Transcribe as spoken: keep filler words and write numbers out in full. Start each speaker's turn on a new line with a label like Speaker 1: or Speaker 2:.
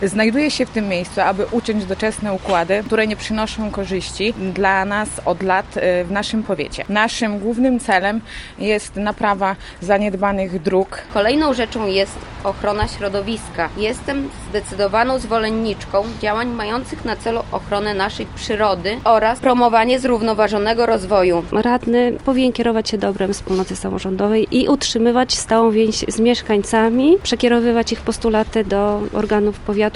Speaker 1: Znajduję się w tym miejscu, aby uciąć doczesne układy, które nie przynoszą korzyści dla nas od lat w naszym powiecie. Naszym głównym celem jest naprawa zaniedbanych dróg.
Speaker 2: Kolejną rzeczą jest ochrona środowiska. Jestem zdecydowaną zwolenniczką działań mających na celu ochronę naszej przyrody oraz promowanie zrównoważonego rozwoju.
Speaker 3: Radny powinien kierować się dobrem wspólnoty samorządowej i utrzymywać stałą więź z mieszkańcami, przekierowywać ich postulaty do organów powiatu